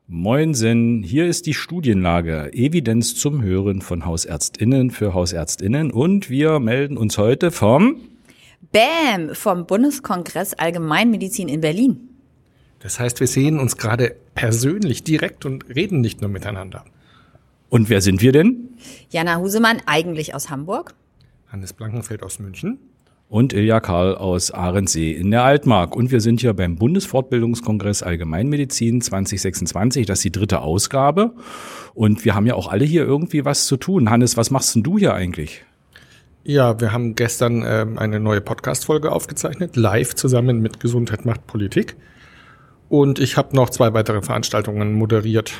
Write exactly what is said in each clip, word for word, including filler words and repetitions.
Moinsen, hier ist die Studienlage Evidenz zum Hören von HausärztInnen für HausärztInnen und wir melden uns heute vom B A M, vom Bundeskongress Allgemeinmedizin in Berlin. Das heißt, wir sehen uns gerade persönlich direkt und reden nicht nur miteinander. Und wer sind wir denn? Jana Husemann, eigentlich aus Hamburg. Hannes Blankenfeld aus München. Und Ilja Karl aus Ahrensee in der Altmark. Und wir sind hier beim Bundesfortbildungskongress Allgemeinmedizin zwanzig sechsundzwanzig. Das ist die dritte Ausgabe. Und wir haben ja auch alle hier irgendwie was zu tun. Hannes, was machst denn du hier eigentlich? Ja, wir haben gestern ähm, eine neue Podcast-Folge aufgezeichnet, live zusammen mit Gesundheit macht Politik. Und ich habe noch zwei weitere Veranstaltungen moderiert.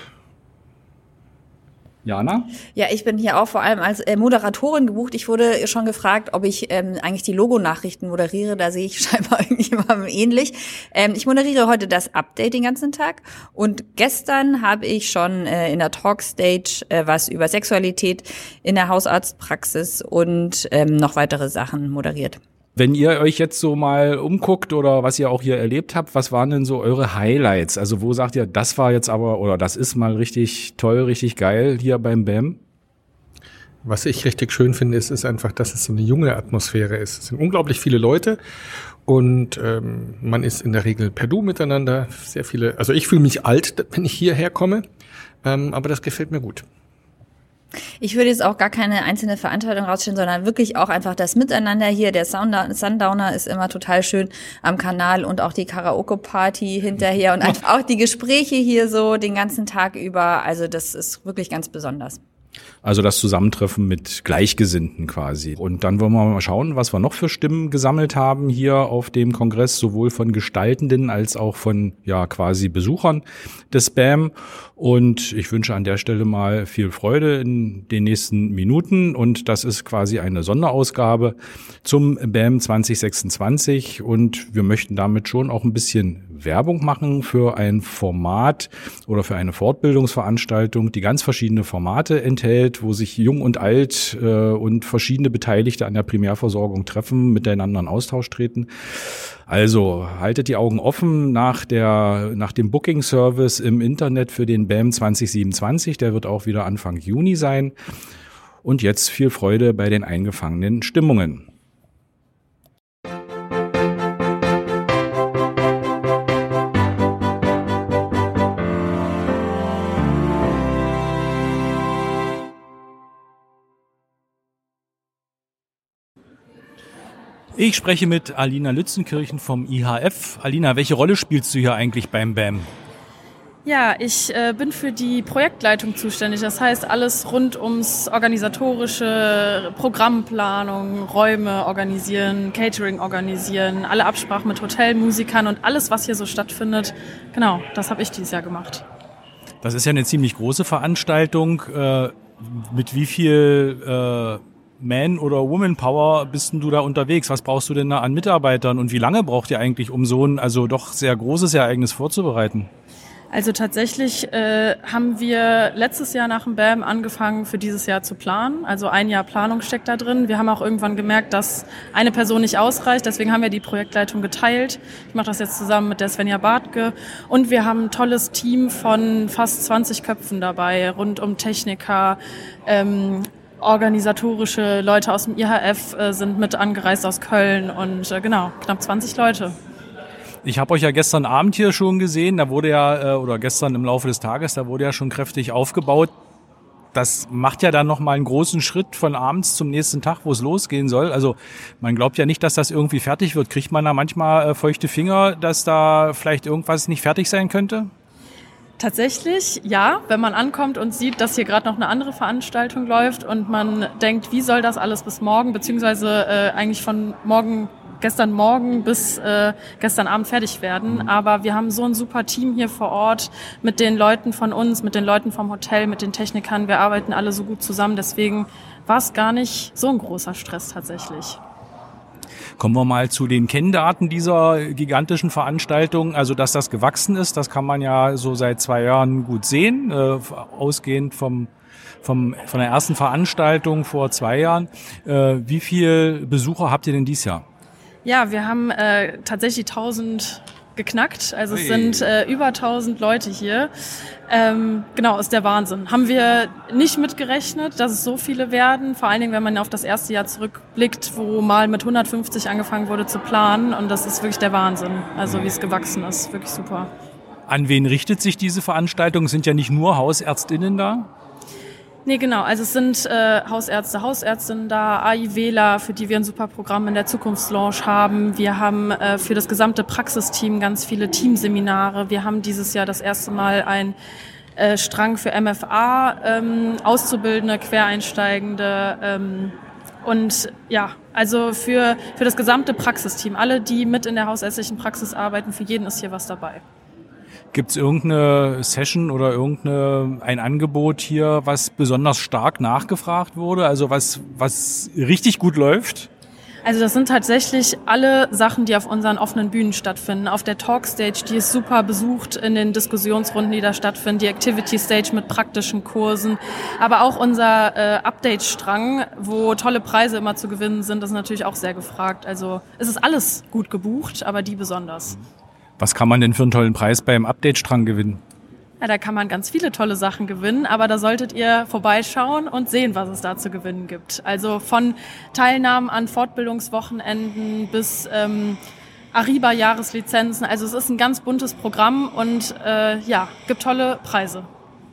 Jana? Ja, ich bin hier auch vor allem als äh, Moderatorin gebucht. Ich wurde schon gefragt, ob ich ähm, eigentlich die Logonachrichten moderiere. Da sehe ich scheinbar irgendjemandem ähnlich. Ähm, ich moderiere heute das Update den ganzen Tag. Und gestern habe ich schon äh, in der Talkstage äh, was über Sexualität in der Hausarztpraxis und ähm, noch weitere Sachen moderiert. Wenn ihr euch jetzt so mal umguckt oder was ihr auch hier erlebt habt, was waren denn so eure Highlights? Also wo sagt ihr, das war jetzt aber oder das ist mal richtig toll, richtig geil hier beim B A M? Was ich richtig schön finde, ist, ist einfach, dass es so eine junge Atmosphäre ist. Es sind unglaublich viele Leute und ähm, man ist in der Regel per Du miteinander. Sehr viele, also ich fühle mich alt, wenn ich hierher komme, ähm, aber das gefällt mir gut. Ich würde jetzt auch gar keine einzelne Veranstaltung rausstellen, sondern wirklich auch einfach das Miteinander hier. Der Sundowner ist immer total schön am Kanal und auch die Karaoke-Party hinterher und einfach auch die Gespräche hier so den ganzen Tag über. Also das ist wirklich ganz besonders. Also das Zusammentreffen mit Gleichgesinnten quasi. Und dann wollen wir mal schauen, was wir noch für Stimmen gesammelt haben hier auf dem Kongress, sowohl von Gestaltenden als auch von ja quasi Besuchern des B A M. Und ich wünsche an der Stelle mal viel Freude in den nächsten Minuten. Und das ist quasi eine Sonderausgabe zum B A M zwanzig sechsundzwanzig. Und wir möchten damit schon auch ein bisschen Werbung machen für ein Format oder für eine Fortbildungsveranstaltung, die ganz verschiedene Formate enthält, wo sich Jung und Alt äh, und verschiedene Beteiligte an der Primärversorgung treffen, miteinander in Austausch treten. Also haltet die Augen offen nach der nach dem Booking-Service im Internet für den B A M zwanzig siebenundzwanzig. Der wird auch wieder Anfang Juni sein. Und jetzt viel Freude bei den eingefangenen Stimmungen. Ich spreche mit Alina Lützenkirchen vom I H F. Alina, welche Rolle spielst du hier eigentlich beim B A M? Ja, ich äh, bin für die Projektleitung zuständig. Das heißt, alles rund ums organisatorische, Programmplanung, Räume organisieren, Catering organisieren, alle Absprachen mit Hotelmusikern und alles, was hier so stattfindet. Genau, das habe ich dieses Jahr gemacht. Das ist ja eine ziemlich große Veranstaltung. Äh, mit wie viel äh, Man- oder Woman-Power bist denn du da unterwegs? Was brauchst du denn da an Mitarbeitern und wie lange braucht ihr eigentlich, um so ein also doch sehr großes Ereignis vorzubereiten? Also tatsächlich äh, haben wir letztes Jahr nach dem B A M angefangen, für dieses Jahr zu planen. Also ein Jahr Planung steckt da drin. Wir haben auch irgendwann gemerkt, dass eine Person nicht ausreicht. Deswegen haben wir die Projektleitung geteilt. Ich mache das jetzt zusammen mit der Svenja Bartke. Und wir haben ein tolles Team von fast zwanzig Köpfen dabei, rund um Techniker, ähm, organisatorische Leute aus dem I H F äh, sind mit angereist aus Köln und äh, genau, knapp zwanzig Leute. Ich habe euch ja gestern Abend hier schon gesehen, da wurde ja, oder gestern im Laufe des Tages, da wurde ja schon kräftig aufgebaut. Das macht ja dann nochmal einen großen Schritt von abends zum nächsten Tag, wo es losgehen soll. Also man glaubt ja nicht, dass das irgendwie fertig wird. Kriegt man da manchmal äh, feuchte Finger, dass da vielleicht irgendwas nicht fertig sein könnte? Tatsächlich, ja, wenn man ankommt und sieht, dass hier gerade noch eine andere Veranstaltung läuft und man denkt, wie soll das alles bis morgen, beziehungsweise äh, eigentlich von morgen, gestern Morgen bis äh, gestern Abend fertig werden. Aber wir haben so ein super Team hier vor Ort mit den Leuten von uns, mit den Leuten vom Hotel, mit den Technikern. Wir arbeiten alle so gut zusammen, deswegen war es gar nicht so ein großer Stress tatsächlich. Kommen wir mal zu den Kenndaten dieser gigantischen Veranstaltung. Also, dass das gewachsen ist, das kann man ja so seit zwei Jahren gut sehen, äh, ausgehend vom, vom, von der ersten Veranstaltung vor zwei Jahren. Äh, wie viel Besucher habt ihr denn dieses Jahr? Ja, wir haben äh, tatsächlich tausend geknackt. Also es sind äh, über tausend Leute hier. Ähm, genau, ist der Wahnsinn. Haben wir nicht mitgerechnet, dass es so viele werden. Vor allen Dingen, wenn man auf das erste Jahr zurückblickt, wo mal mit hundertfünfzig angefangen wurde zu planen. Und das ist wirklich der Wahnsinn. Also wie es gewachsen ist. Wirklich super. An wen richtet sich diese Veranstaltung? Es sind ja nicht nur HausärztInnen da? Nee, genau. Also es sind äh, Hausärzte, Hausärztinnen da, AIWler, für die wir ein super Programm in der Zukunftslaunch haben. Wir haben äh, für das gesamte Praxisteam ganz viele Teamseminare. Wir haben dieses Jahr das erste Mal ein äh, Strang für M F A, ähm, Auszubildende, Quereinsteigende. Ähm, und ja, also für, für das gesamte Praxisteam. Alle, die mit in der hausärztlichen Praxis arbeiten, für jeden ist hier was dabei. Gibt es irgendeine Session oder irgendeine ein Angebot hier, was besonders stark nachgefragt wurde? Also was, was richtig gut läuft? Also das sind tatsächlich alle Sachen, die auf unseren offenen Bühnen stattfinden. Auf der Talkstage, die ist super besucht in den Diskussionsrunden, die da stattfinden. Die Activity Stage mit praktischen Kursen. Aber auch unser äh, Update-Strang, wo tolle Preise immer zu gewinnen sind, ist natürlich auch sehr gefragt. Also es ist alles gut gebucht, aber die besonders. Was kann man denn für einen tollen Preis beim Update-Strang gewinnen? Ja, da kann man ganz viele tolle Sachen gewinnen, aber da solltet ihr vorbeischauen und sehen, was es da zu gewinnen gibt. Also von Teilnahmen an Fortbildungswochenenden bis ähm, Ariba-Jahreslizenzen. Also es ist ein ganz buntes Programm und äh, ja, gibt tolle Preise.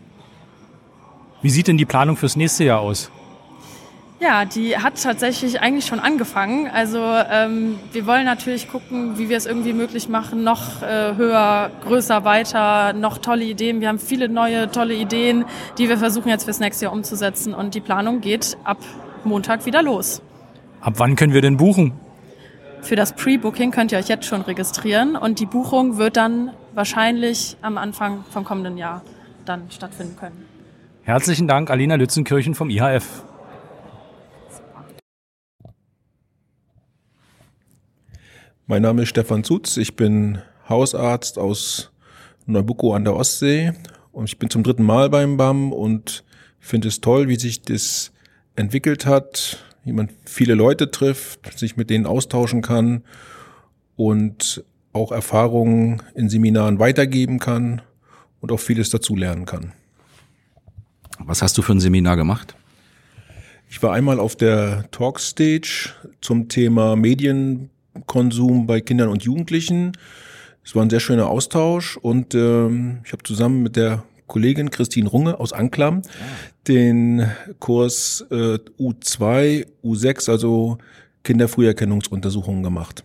Wie sieht denn die Planung fürs nächste Jahr aus? Ja, die hat tatsächlich eigentlich schon angefangen. Also ähm, wir wollen natürlich gucken, wie wir es irgendwie möglich machen, noch äh, höher, größer, weiter, noch tolle Ideen. Wir haben viele neue, tolle Ideen, die wir versuchen jetzt fürs nächste Jahr umzusetzen. Und die Planung geht ab Montag wieder los. Ab wann können wir denn buchen? Für das Pre-Booking könnt ihr euch jetzt schon registrieren. Und die Buchung wird dann wahrscheinlich am Anfang vom kommenden Jahr dann stattfinden können. Herzlichen Dank, Alina Lützenkirchen vom I H F. Mein Name ist Stefan Zutz, ich bin Hausarzt aus Neubuckow an der Ostsee und ich bin zum dritten Mal beim B A M und finde es toll, wie sich das entwickelt hat, wie man viele Leute trifft, sich mit denen austauschen kann und auch Erfahrungen in Seminaren weitergeben kann und auch vieles dazulernen kann. Was hast du für ein Seminar gemacht? Ich war einmal auf der Talkstage zum Thema Medien Konsum bei Kindern und Jugendlichen. Es war ein sehr schöner Austausch und ähm, ich habe zusammen mit der Kollegin Christine Runge aus Anklam ja. den Kurs äh, U zwei, U sechs, also Kinderfrüherkennungsuntersuchungen gemacht.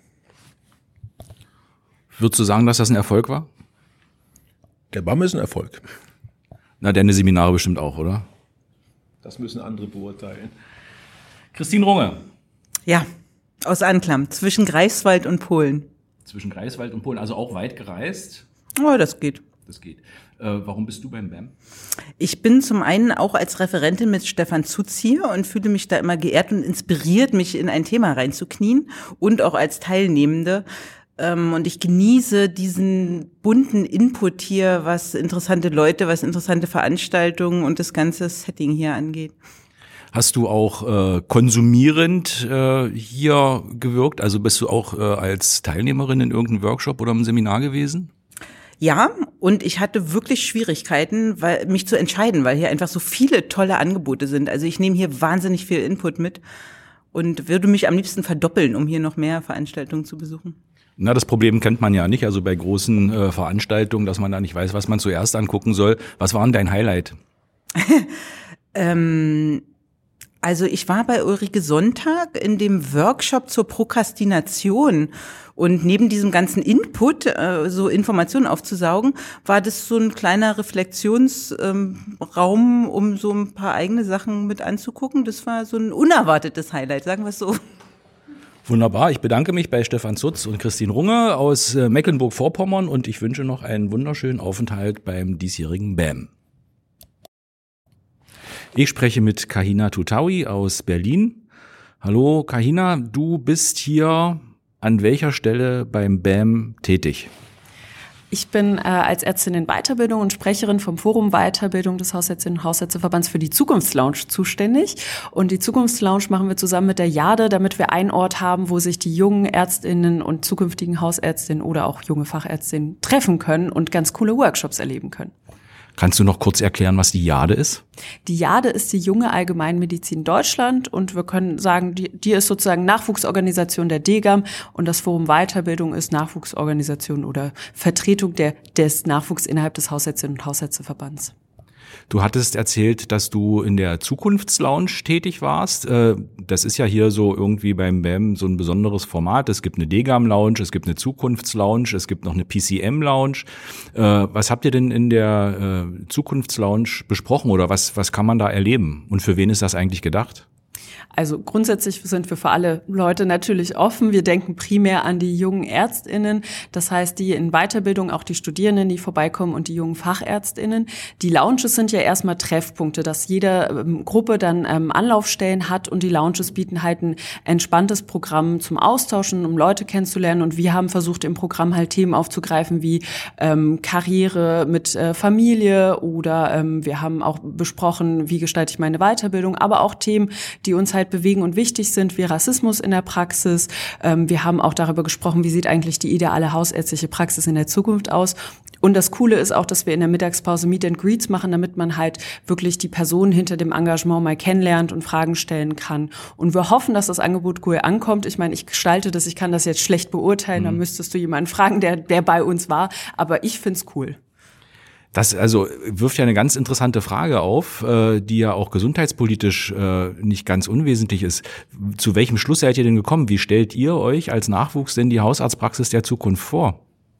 Würdest du sagen, dass das ein Erfolg war? Der B A M ist ein Erfolg. Na, deine Seminare bestimmt auch, oder? Das müssen andere beurteilen. Christine Runge. Ja. Aus Anklam, zwischen Greifswald und Polen. Zwischen Greifswald und Polen, also auch weit gereist? Oh, das geht. Das geht. Äh, warum bist du beim B A M? Ich bin zum einen auch als Referentin mit Stefan Zutz hier und fühle mich da immer geehrt und inspiriert, mich in ein Thema reinzuknien und auch als Teilnehmende. Ähm, und ich genieße diesen bunten Input hier, was interessante Leute, was interessante Veranstaltungen und das ganze Setting hier angeht. Hast du auch äh, konsumierend äh, hier gewirkt? Also bist du auch äh, als Teilnehmerin in irgendeinem Workshop oder einem Seminar gewesen? Ja, und ich hatte wirklich Schwierigkeiten, weil, mich zu entscheiden, weil hier einfach so viele tolle Angebote sind. Also ich nehme hier wahnsinnig viel Input mit und würde mich am liebsten verdoppeln, um hier noch mehr Veranstaltungen zu besuchen. Na, das Problem kennt man ja nicht, also bei großen äh, Veranstaltungen, dass man da nicht weiß, was man zuerst angucken soll. Was war denn dein Highlight? ähm... Also ich war bei Ulrike Sonntag in dem Workshop zur Prokrastination und neben diesem ganzen Input, äh, so Informationen aufzusaugen, war das so ein kleiner Reflexionsraum, ähm, um so ein paar eigene Sachen mit anzugucken. Das war so ein unerwartetes Highlight, sagen wir es so. Wunderbar, ich bedanke mich bei Stefan Zutz und Christine Runge aus äh, Mecklenburg-Vorpommern und ich wünsche noch einen wunderschönen Aufenthalt beim diesjährigen B A M. Ich spreche mit Kahina Tutawi aus Berlin. Hallo Kahina, du bist hier an welcher Stelle beim B A M tätig? Ich bin äh, als Ärztin in Weiterbildung und Sprecherin vom Forum Weiterbildung des Hausärztinnen und Hausärzteverbands für die Zukunftslounge zuständig. Und die Zukunftslounge machen wir zusammen mit der Jade, damit wir einen Ort haben, wo sich die jungen Ärztinnen und zukünftigen Hausärztinnen oder auch junge Fachärztinnen treffen können und ganz coole Workshops erleben können. Kannst du noch kurz erklären, was die Jade ist? Die Jade ist die junge Allgemeinmedizin Deutschland und wir können sagen, die, die ist sozusagen Nachwuchsorganisation der D G A M und das Forum Weiterbildung ist Nachwuchsorganisation oder Vertretung der, des Nachwuchs innerhalb des Hausärztinnen- und Hausärzteverbands. Du hattest erzählt, dass du in der Zukunftslounge tätig warst. Das ist ja hier so irgendwie beim B A M so ein besonderes Format. Es gibt eine D G A M-Lounge, es gibt eine Zukunftslounge, es gibt noch eine P C M-Lounge. Was habt ihr denn in der Zukunftslounge besprochen oder was, was kann man da erleben? Und für wen ist das eigentlich gedacht? Also grundsätzlich sind wir für alle Leute natürlich offen. Wir denken primär an die jungen ÄrztInnen, das heißt die in Weiterbildung, auch die Studierenden, die vorbeikommen und die jungen FachärztInnen. Die Lounges sind ja erstmal Treffpunkte, dass jede ähm, Gruppe dann ähm, Anlaufstellen hat und die Lounges bieten halt ein entspanntes Programm zum Austauschen, um Leute kennenzulernen und wir haben versucht im Programm halt Themen aufzugreifen wie ähm, Karriere mit äh, Familie oder ähm, wir haben auch besprochen, wie gestalte ich meine Weiterbildung, aber auch Themen, die uns halt bewegen und wichtig sind, wie Rassismus in der Praxis. Ähm, wir haben auch darüber gesprochen, wie sieht eigentlich die ideale hausärztliche Praxis in der Zukunft aus. Und das Coole ist auch, dass wir in der Mittagspause Meet and Greets machen, damit man halt wirklich die Person hinter dem Engagement mal kennenlernt und Fragen stellen kann. Und wir hoffen, dass das Angebot cool ankommt. Ich meine, ich gestalte das, ich kann das jetzt schlecht beurteilen, mhm. da müsstest du jemanden fragen, der, der bei uns war. Aber ich find's cool. Das also wirft ja eine ganz interessante Frage auf, äh, die ja auch gesundheitspolitisch äh, nicht ganz unwesentlich ist. Zu welchem Schluss seid ihr denn gekommen? Wie stellt ihr euch als Nachwuchs denn die Hausarztpraxis der Zukunft vor?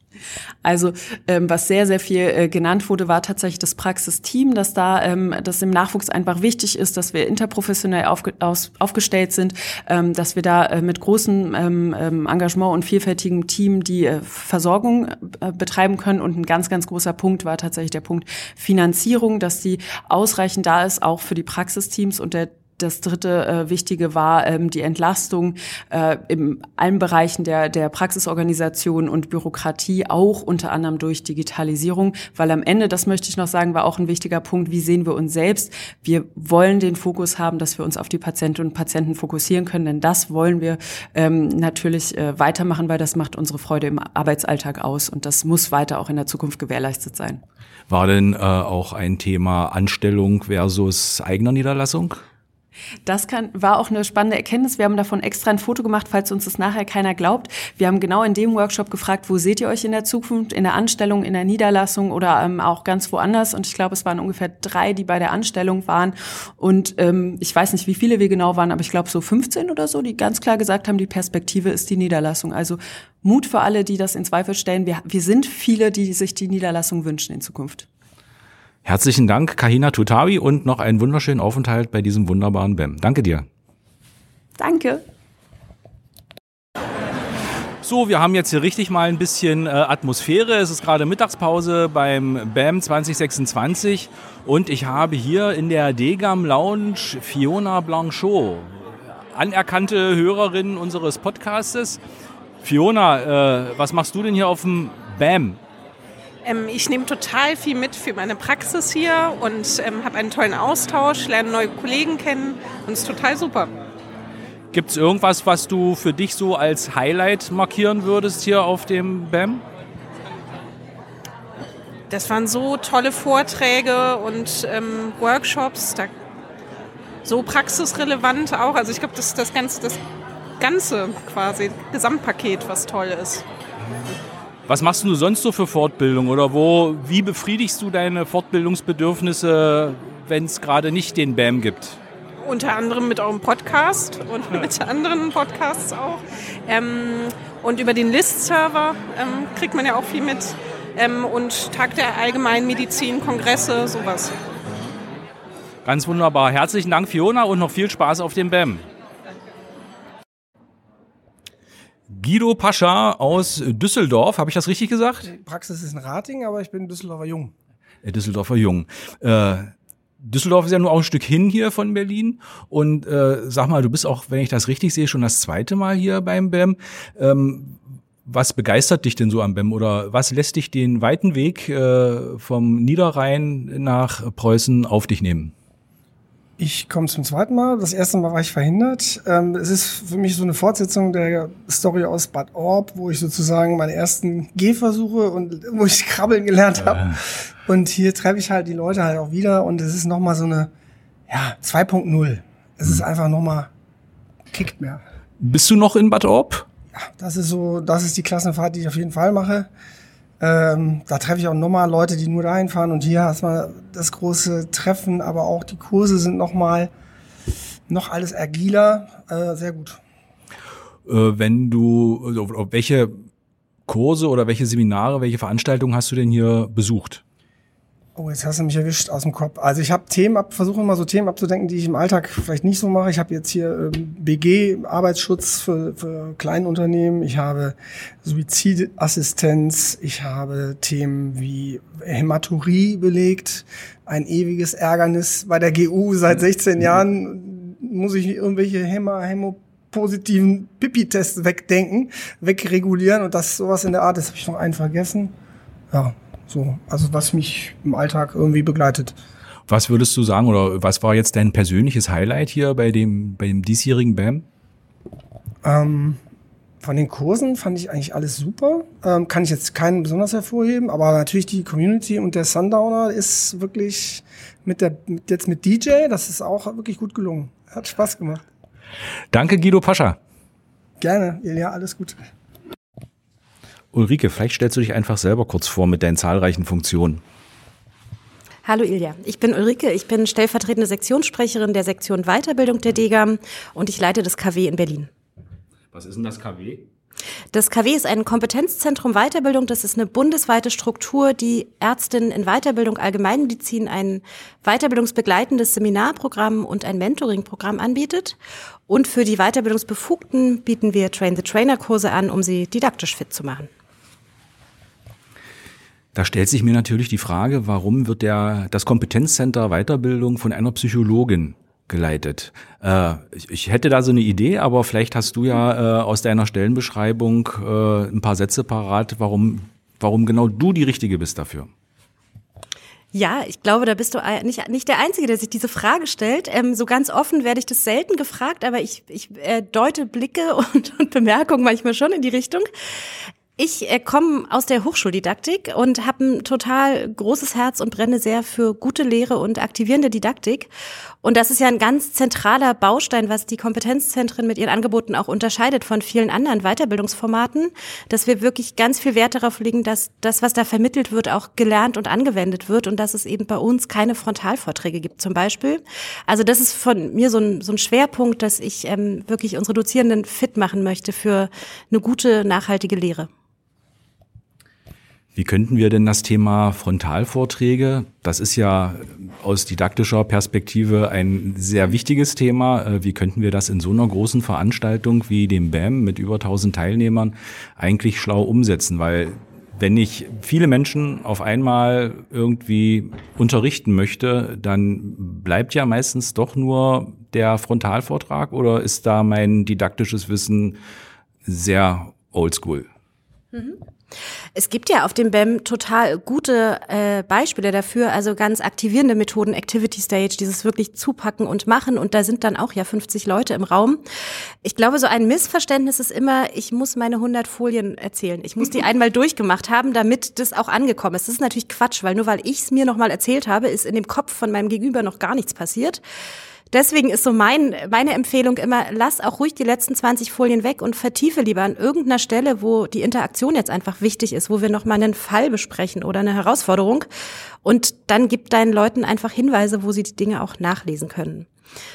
Also ähm, was sehr, sehr viel äh, genannt wurde, war tatsächlich das Praxisteam, dass da ähm, das im Nachwuchs einfach wichtig ist, dass wir interprofessionell aufge- aus, aufgestellt sind, ähm, dass wir da äh, mit großem ähm, Engagement und vielfältigem Team die äh, Versorgung äh, betreiben können. Und ein ganz, ganz großer Punkt war tatsächlich der Punkt Finanzierung, dass die ausreichend da ist, auch für die Praxisteams. Und der Das dritte äh, Wichtige war ähm, die Entlastung äh, in allen Bereichen der, der Praxisorganisation und Bürokratie, auch unter anderem durch Digitalisierung, weil am Ende, das möchte ich noch sagen, war auch ein wichtiger Punkt, wie sehen wir uns selbst? Wir wollen den Fokus haben, dass wir uns auf die Patientinnen und Patienten fokussieren können, denn das wollen wir ähm, natürlich äh, weitermachen, weil das macht unsere Freude im Arbeitsalltag aus und das muss weiter auch in der Zukunft gewährleistet sein. War denn äh, auch ein Thema Anstellung versus eigener Niederlassung? Das kann, war auch eine spannende Erkenntnis. Wir haben davon extra ein Foto gemacht, falls uns das nachher keiner glaubt. Wir haben genau in dem Workshop gefragt, wo seht ihr euch in der Zukunft, in der Anstellung, in der Niederlassung oder ähm, auch ganz woanders. Und ich glaube, es waren ungefähr drei, die bei der Anstellung waren. Und ähm, ich weiß nicht, wie viele wir genau waren, aber ich glaube so fünfzehn oder so, die ganz klar gesagt haben, die Perspektive ist die Niederlassung. Also Mut für alle, die das in Zweifel stellen. Wir, wir sind viele, die sich die Niederlassung wünschen in Zukunft. Herzlichen Dank, Kahina Tutawi, und noch einen wunderschönen Aufenthalt bei diesem wunderbaren B A M. Danke dir. Danke. So, wir haben jetzt hier richtig mal ein bisschen äh, Atmosphäre. Es ist gerade Mittagspause beim B A M zwanzig sechsundzwanzig und ich habe hier in der D G A M Lounge Fiona Blanchot, anerkannte Hörerin unseres Podcastes. Fiona, äh, was machst du denn hier auf dem B A M? Ähm, ich nehme total viel mit für meine Praxis hier und ähm, habe einen tollen Austausch, lerne neue Kollegen kennen und es ist total super. Gibt es irgendwas, was du für dich so als Highlight markieren würdest hier auf dem B A M? Das waren so tolle Vorträge und ähm, Workshops, da, so praxisrelevant auch. Also ich glaube, das ist das ganze, das ganze quasi Gesamtpaket, was toll ist. Was machst du sonst so für Fortbildung oder wo, wie befriedigst du deine Fortbildungsbedürfnisse, wenn es gerade nicht den B A M gibt? Unter anderem mit eurem Podcast und mit anderen Podcasts auch. Ähm, und über den List-Server ähm, kriegt man ja auch viel mit. Ähm, und Tag der Allgemeinmedizin, Kongresse, sowas. Ganz wunderbar. Herzlichen Dank, Fiona, und noch viel Spaß auf dem B A M. Guido Pascha aus Düsseldorf, habe ich das richtig gesagt? Die Praxis ist in Ratingen, aber ich bin Düsseldorfer Jung. Düsseldorfer Jung. Äh, Düsseldorf ist ja nur auch ein Stück hin hier von Berlin. Und äh, sag mal, du bist auch, wenn ich das richtig sehe, schon das zweite Mal hier beim B A M. Ähm, was begeistert dich denn so am B E M oder was lässt dich den weiten Weg äh, vom Niederrhein nach Preußen auf dich nehmen? Ich komme zum zweiten Mal. Das erste Mal war ich verhindert. Ähm, es ist für mich so eine Fortsetzung der Story aus Bad Orb, wo ich sozusagen meine ersten Gehversuche und wo ich krabbeln gelernt habe. Ja. Und hier treffe ich halt die Leute halt auch wieder und es ist nochmal so eine, ja, zwei Punkt null. Es hm. ist einfach nochmal, kickt mehr. Bist du noch in Bad Orb? Ja, das ist so, das ist die Klassenfahrt, die ich auf jeden Fall mache. Ähm, da treffe ich auch nochmal Leute, die nur dahin fahren und hier hast du das große Treffen, aber auch die Kurse sind nochmal noch alles agiler, äh, sehr gut. Äh, wenn du, also, welche Kurse oder welche Seminare, welche Veranstaltungen hast du denn hier besucht? Oh, jetzt hast du mich erwischt aus dem Kopf. Also ich habe Themen ab, versuche immer so Themen abzudenken, die ich im Alltag vielleicht nicht so mache. Ich habe jetzt hier ähm, B G, Arbeitsschutz für, für Kleinunternehmen. Ich habe Suizidassistenz. Ich habe Themen wie Hämaturie belegt. Ein ewiges Ärgernis bei der G U. Seit sechzehn Jahren muss ich irgendwelche Häma, hämopositiven Pipi-Tests wegdenken, wegregulieren und das sowas in der Art. Das habe ich noch einen vergessen. Ja. So, also was mich im Alltag irgendwie begleitet. Was würdest du sagen oder was war jetzt dein persönliches Highlight hier bei dem, bei dem diesjährigen B A M? Ähm, von den Kursen fand ich eigentlich alles super. Ähm, kann ich jetzt keinen besonders hervorheben, aber natürlich die Community und der Sundowner ist wirklich mit der, mit, jetzt mit D J, das ist auch wirklich gut gelungen. Hat Spaß gemacht. Danke, Guido Pascha. Gerne, Ilja, alles Gute. Ulrike, vielleicht stellst du dich einfach selber kurz vor mit deinen zahlreichen Funktionen. Hallo Ilja, ich bin Ulrike, ich bin stellvertretende Sektionssprecherin der Sektion Weiterbildung der D G A M und ich leite das K W in Berlin. Was ist denn das K W? Das K W ist ein Kompetenzzentrum Weiterbildung. Das ist eine bundesweite Struktur, die Ärztinnen in Weiterbildung Allgemeinmedizin ein weiterbildungsbegleitendes Seminarprogramm und ein Mentoringprogramm anbietet. Und für die Weiterbildungsbefugten bieten wir Train-the-Trainer-Kurse an, um sie didaktisch fit zu machen. Da stellt sich mir natürlich die Frage, warum wird der, das Kompetenzcenter Weiterbildung von einer Psychologin geleitet? Äh, ich, ich hätte da so eine Idee, aber vielleicht hast du ja äh, aus deiner Stellenbeschreibung äh, ein paar Sätze parat, warum, warum genau du die Richtige bist dafür. Ja, ich glaube, da bist du nicht, nicht der Einzige, der sich diese Frage stellt. Ähm, so ganz offen werde ich das selten gefragt, aber ich, ich äh, deute Blicke und, und Bemerkungen manchmal schon in die Richtung. Ich äh, komme aus der Hochschuldidaktik und habe ein total großes Herz und brenne sehr für gute Lehre und aktivierende Didaktik. Und das ist ja ein ganz zentraler Baustein, was die Kompetenzzentren mit ihren Angeboten auch unterscheidet von vielen anderen Weiterbildungsformaten, dass wir wirklich ganz viel Wert darauf legen, dass das, was da vermittelt wird, auch gelernt und angewendet wird und dass es eben bei uns keine Frontalvorträge gibt zum Beispiel. Also das ist von mir so ein, so ein Schwerpunkt, dass ich ähm, wirklich unsere Dozierenden fit machen möchte für eine gute, nachhaltige Lehre. Wie könnten wir denn das Thema Frontalvorträge, das ist ja aus didaktischer Perspektive ein sehr wichtiges Thema, wie könnten wir das in so einer großen Veranstaltung wie dem B A M mit über tausend Teilnehmern eigentlich schlau umsetzen? Weil wenn ich viele Menschen auf einmal irgendwie unterrichten möchte, dann bleibt ja meistens doch nur der Frontalvortrag oder ist da mein didaktisches Wissen sehr oldschool? Mhm. Es gibt ja auf dem B A M total gute äh, Beispiele dafür, also ganz aktivierende Methoden, Activity Stage, dieses wirklich zupacken und machen und da sind dann auch ja fünfzig Leute im Raum. Ich glaube, so ein Missverständnis ist immer, ich muss meine hundert Folien erzählen. Ich muss die einmal durchgemacht haben, damit das auch angekommen ist. Das ist natürlich Quatsch, weil nur weil ich es mir nochmal erzählt habe, ist in dem Kopf von meinem Gegenüber noch gar nichts passiert. Deswegen ist so mein, meine Empfehlung immer, lass auch ruhig die letzten zwanzig Folien weg und vertiefe lieber an irgendeiner Stelle, wo die Interaktion jetzt einfach wichtig ist, wo wir nochmal einen Fall besprechen oder eine Herausforderung. Und dann gib deinen Leuten einfach Hinweise, wo sie die Dinge auch nachlesen können.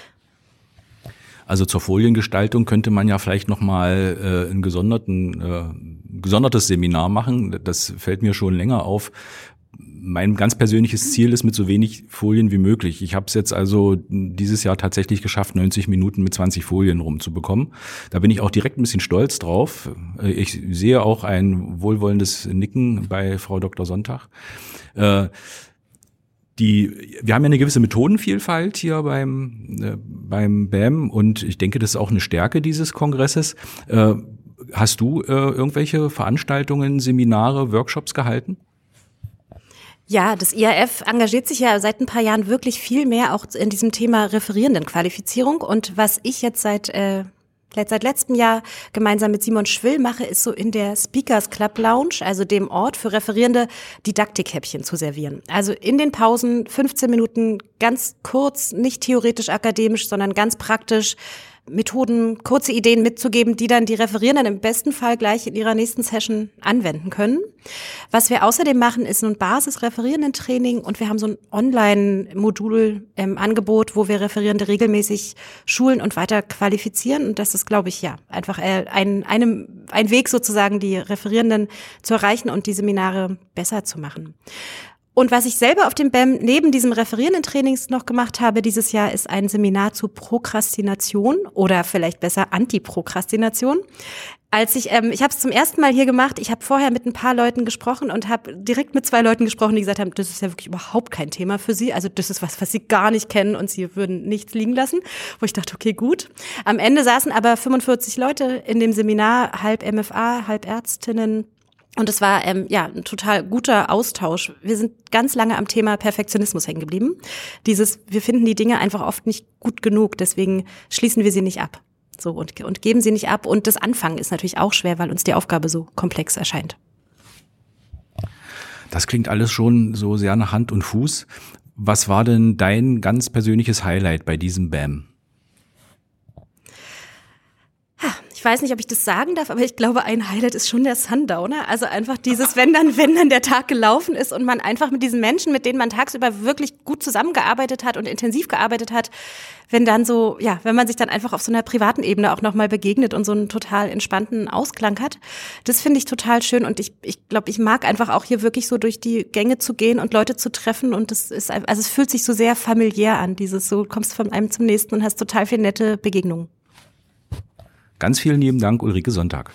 Also zur Foliengestaltung könnte man ja vielleicht nochmal äh, ein gesonderten, äh, gesondertes Seminar machen. Das fällt mir schon länger auf. Mein ganz persönliches Ziel ist mit so wenig Folien wie möglich. Ich habe es jetzt also dieses Jahr tatsächlich geschafft, neunzig Minuten mit zwanzig Folien rumzubekommen. Da bin ich auch direkt ein bisschen stolz drauf. Ich sehe auch ein wohlwollendes Nicken bei Frau Doktor Sonntag. Äh, Die, wir haben ja eine gewisse Methodenvielfalt hier beim, äh, beim B A M und ich denke, das ist auch eine Stärke dieses Kongresses. Äh, Hast du äh, irgendwelche Veranstaltungen, Seminare, Workshops gehalten? Ja, das I A F engagiert sich ja seit ein paar Jahren wirklich viel mehr auch in diesem Thema Referierendenqualifizierung. Und was ich jetzt seit äh, seit letztem Jahr gemeinsam mit Simon Schwill mache, ist so in der Speakers Club Lounge, also dem Ort für Referierende, Didaktikhäppchen zu servieren. Also in den Pausen fünfzehn Minuten ganz kurz, nicht theoretisch akademisch, sondern ganz praktisch Methoden, kurze Ideen mitzugeben, die dann die Referierenden im besten Fall gleich in ihrer nächsten Session anwenden können. Was wir außerdem machen, ist ein Basis-Referierendentraining und wir haben so ein Online-Modul-Angebot, ähm, wo wir Referierende regelmäßig schulen und weiter qualifizieren. Und das ist, glaube ich, ja einfach äh, ein, einem, ein Weg sozusagen, die Referierenden zu erreichen und die Seminare besser zu machen. Und was ich selber auf dem B A M neben diesem Referierendentrainings noch gemacht habe dieses Jahr, ist ein Seminar zu Prokrastination oder vielleicht besser Antiprokrastination. Als ich, ähm, ich habe es zum ersten Mal hier gemacht, ich habe vorher mit ein paar Leuten gesprochen und habe direkt mit zwei Leuten gesprochen, die gesagt haben, das ist ja wirklich überhaupt kein Thema für sie. Also das ist was, was sie gar nicht kennen und sie würden nichts liegen lassen. Wo ich dachte, okay, gut. Am Ende saßen aber fünfundvierzig Leute in dem Seminar, halb M F A, halb Ärztinnen. Und es war ähm, ja ein total guter Austausch. Wir sind ganz lange am Thema Perfektionismus hängen geblieben. Dieses, wir finden die Dinge einfach oft nicht gut genug, deswegen schließen wir sie nicht ab. So und, und geben sie nicht ab. Und das Anfangen ist natürlich auch schwer, weil uns die Aufgabe so komplex erscheint. Das klingt alles schon so sehr nach Hand und Fuß. Was war denn dein ganz persönliches Highlight bei diesem B A M? Ich weiß nicht, ob ich das sagen darf, aber ich glaube, ein Highlight ist schon der Sundowner. Also einfach dieses, wenn dann, wenn dann der Tag gelaufen ist und man einfach mit diesen Menschen, mit denen man tagsüber wirklich gut zusammengearbeitet hat und intensiv gearbeitet hat, wenn dann so, ja, wenn man sich dann einfach auf so einer privaten Ebene auch nochmal begegnet und so einen total entspannten Ausklang hat. Das finde ich total schön und ich, ich glaube, ich mag einfach auch hier wirklich so durch die Gänge zu gehen und Leute zu treffen und das ist, also es fühlt sich so sehr familiär an, dieses so, kommst von einem zum nächsten und hast total viele nette Begegnungen. Ganz vielen lieben Dank, Ulrike Sonntag.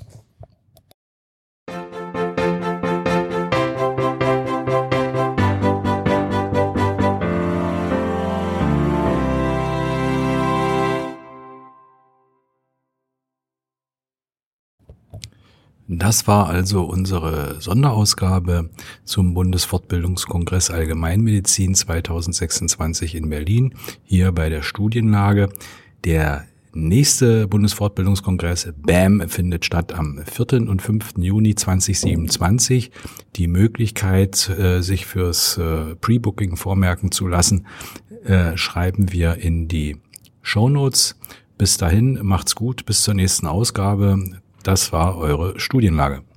Das war also unsere Sonderausgabe zum Bundesfortbildungskongress Allgemeinmedizin zweitausendsechsundzwanzig in Berlin, hier bei der Studienlage. Der nächste Bundesfortbildungskongress B A M findet statt am vierten und fünften Juni zweitausendsiebenundzwanzig. Die Möglichkeit, sich fürs Pre-Booking vormerken zu lassen, schreiben wir in die Shownotes. Bis dahin, macht's gut, bis zur nächsten Ausgabe. Das war eure Studienlage.